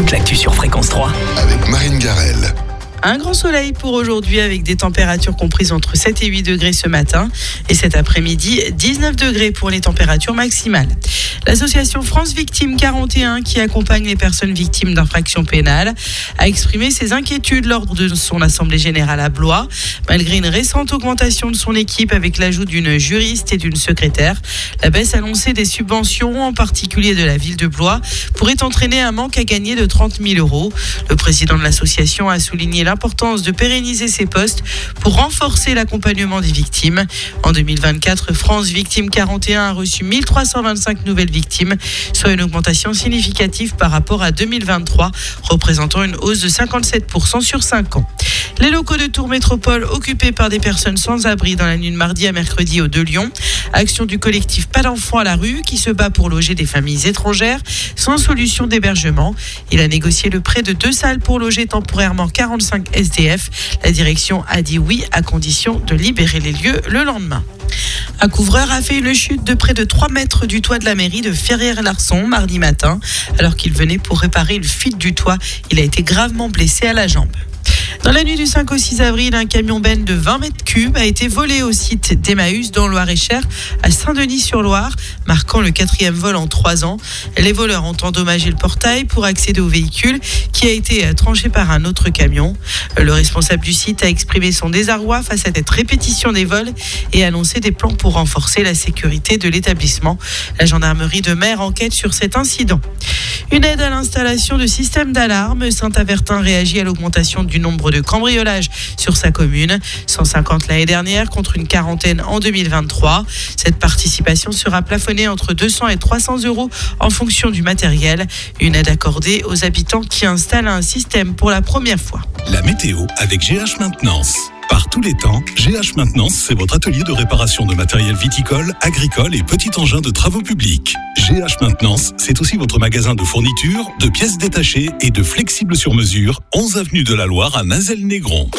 toute l'actu sur Fréquence 3. Avec Marine Garel. Un grand soleil pour aujourd'hui avec des températures comprises entre 7 et 8 degrés ce matin. Et cet après-midi, 19 degrés pour les températures maximales. L'association France Victimes 41, qui accompagne les personnes victimes d'infractions pénales, a exprimé ses inquiétudes lors de son assemblée générale à Blois. Malgré une récente augmentation de son équipe avec l'ajout d'une juriste et d'une secrétaire, la baisse annoncée des subventions, en particulier de la ville de Blois, pourrait entraîner un manque à gagner de 30 000 €. Le président de l'association a souligné l'importance de pérenniser ces postes pour renforcer l'accompagnement des victimes. En 2024, France Victimes 41 a reçu 1325 nouvelles victimes, soit une augmentation significative par rapport à 2023, représentant une hausse de 57% sur 5 ans. Les locaux de Tours Métropole occupés par des personnes sans abri dans la nuit de mardi à mercredi de Lyon. Action du collectif Pas d'enfants à la rue qui se bat pour loger des familles étrangères sans solution d'hébergement. Il a négocié le prêt de 2 salles pour loger temporairement 45 SDF. La direction a dit oui à condition de libérer les lieux le lendemain. Un couvreur a fait une chute de près de 3 mètres du toit de la mairie de Ferrières-Larson mardi matin. Alors qu'il venait pour réparer une fuite du toit, il a été gravement blessé à la jambe. Dans la nuit du 5 au 6 avril, un camion benne de 20 mètres cubes a été volé au site d'Emmaüs dans Loir-et-Cher à Saint-Denis-sur-Loire, marquant le 4e vol en 3 ans. Les voleurs ont endommagé le portail pour accéder au véhicule qui a été tranché par un autre camion. Le responsable du site a exprimé son désarroi face à cette répétition des vols et a annoncé des plans pour renforcer la sécurité de l'établissement. La gendarmerie de Mer enquête sur cet incident. Une aide à l'installation de systèmes d'alarme. Saint-Avertin réagit à l'augmentation du nombre de cambriolages sur sa commune. 150 l'année dernière contre une quarantaine en 2023. Cette participation sera plafonnée entre 200 et 300 € en fonction du matériel. Une aide accordée aux habitants qui installent un système pour la première fois. La météo avec GH Maintenance. Par tous les temps, GH Maintenance, c'est votre atelier de réparation de matériel viticole, agricole et petit engin de travaux publics. GH Maintenance, c'est aussi votre magasin de fournitures, de pièces détachées et de flexibles sur mesure, 11 avenue de la Loire à Nazelles-Négron.